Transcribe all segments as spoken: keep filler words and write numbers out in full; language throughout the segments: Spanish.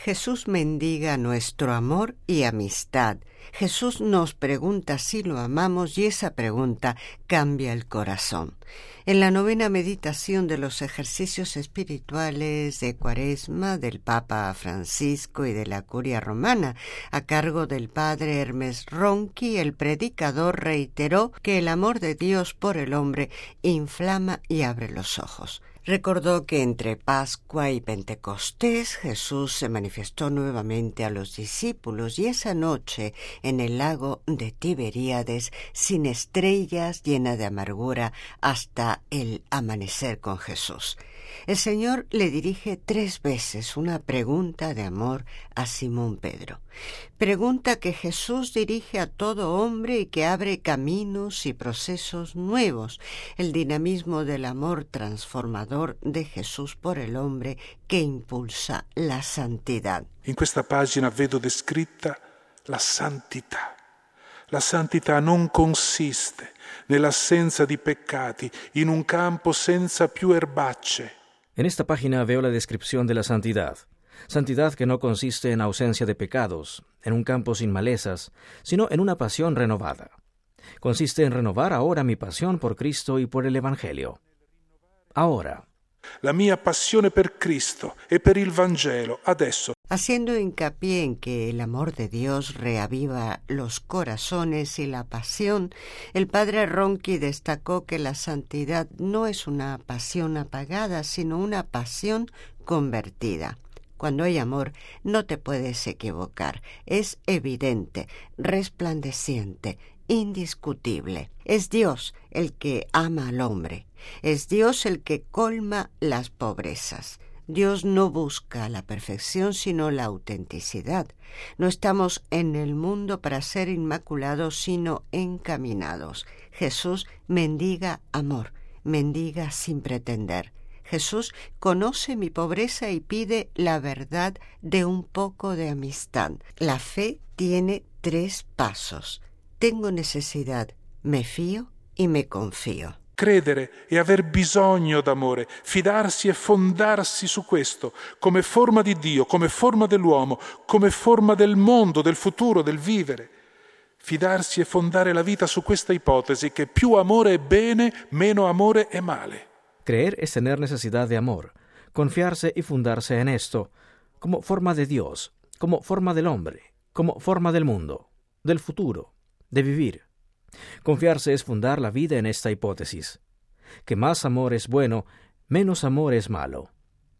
Jesús mendiga nuestro amor y amistad. Jesús nos pregunta si lo amamos y esa pregunta cambia el corazón. En la novena meditación de los ejercicios espirituales de Cuaresma del Papa Francisco y de la Curia Romana, a cargo del padre Hermes Ronchi, el predicador reiteró que el amor de Dios por el hombre inflama y abre los ojos. Recordó que entre Pascua y Pentecostés Jesús se manifestó nuevamente a los discípulos y esa noche en el lago de Tiberíades, sin estrellas, llena de amargura, hasta el amanecer con Jesús. El Señor le dirige tres veces una pregunta de amor a Simón Pedro. Pregunta que Jesús dirige a todo hombre y que abre caminos y procesos nuevos. El dinamismo del amor transformador de Jesús por el hombre que impulsa la santidad. In questa pagina vedo descritta la santità. La santità non consiste nell'assenza di peccati in un campo senza più erbacce. En esta página veo la descripción de la santidad. Santidad que no consiste en ausencia de pecados, en un campo sin malezas, sino en una pasión renovada. Consiste en renovar ahora mi pasión por Cristo y por el Evangelio. Ahora. La mia passione per Cristo e per il Vangelo, adesso. Haciendo hincapié en que el amor de Dios reaviva los corazones y la pasión, el padre Ronchi destacó que la santidad no es una pasión apagada, sino una pasión convertida. Cuando hay amor, no te puedes equivocar. Es evidente, resplandeciente, indiscutible. Es Dios el que ama al hombre. Es Dios el que colma las pobrezas. Dios no busca la perfección, sino la autenticidad. No estamos en el mundo para ser inmaculados, sino encaminados. Jesús mendiga amor, mendiga sin pretender. Jesús conoce mi pobreza y pide la verdad de un poco de amistad. La fe tiene tres pasos. Tengo necesidad, me fío y me confío. Credere e aver bisogno d'amore, fidarsi e fondarsi su questo, come forma di Dio, come forma dell'uomo, come forma del mondo, del futuro, del vivere. Fidarsi e fondare la vita su questa ipotesi che più amore è bene, meno amore è male. Creer es tener necesidad de amor, confiarse y fundarse en esto, como forma de Dios, como forma del hombre, como forma del mundo, del futuro, de vivir. Confiarse es fundar la vida en esta hipótesis, que más amor es bueno, menos amor es malo.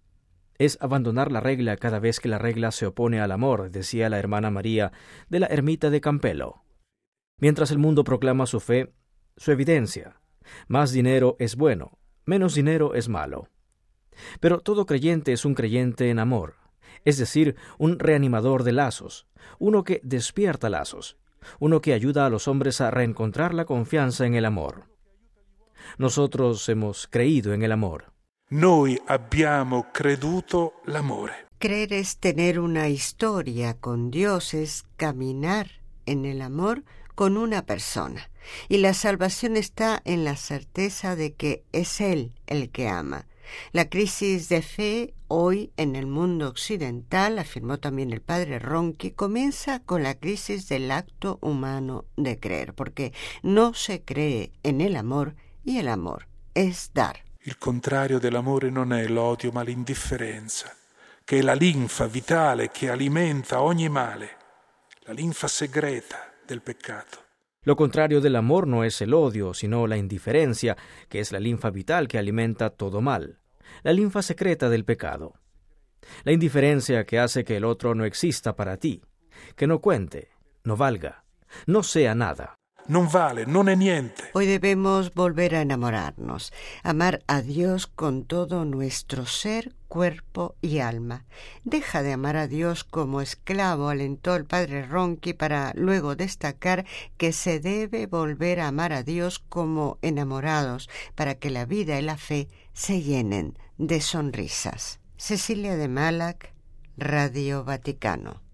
Es abandonar la regla cada vez que la regla se opone al amor, decía la hermana María de la ermita de Campello. Mientras el mundo proclama su fe, su evidencia, más dinero es bueno, menos dinero es malo. Pero todo creyente es un creyente en amor, es decir, un reanimador de lazos, uno que despierta lazos, uno que ayuda a los hombres a reencontrar la confianza en el amor. Nosotros hemos creído en el amor. Noi abbiamo creduto l'amore. Creer es tener una historia con Dios, es caminar en el amor con una persona. Y la salvación está en la certeza de que es Él el que ama. La crisis de fe hoy en el mundo occidental, afirmó también el padre Ronchi, comienza con la crisis del acto humano de creer, porque no se cree en el amor y el amor es dar. Il contrario dell'amore non è l'odio ma l'indifferenza, che è la linfa vitale che alimenta ogni male, la linfa segreta del peccato. Lo contrario del amor no es el odio, sino la indiferencia, que es la linfa vital que alimenta todo mal, la linfa secreta del pecado. La indiferencia que hace que el otro no exista para ti, que no cuente, no valga, no sea nada. Non vale, non è niente. Hoy debemos volver a enamorarnos, amar a Dios con todo nuestro ser, cuerpo y alma. Deja de amar a Dios como esclavo, alentó el padre Ronchi para luego destacar que se debe volver a amar a Dios como enamorados para que la vida y la fe se llenen de sonrisas. Cecilia de Malac, Radio Vaticano.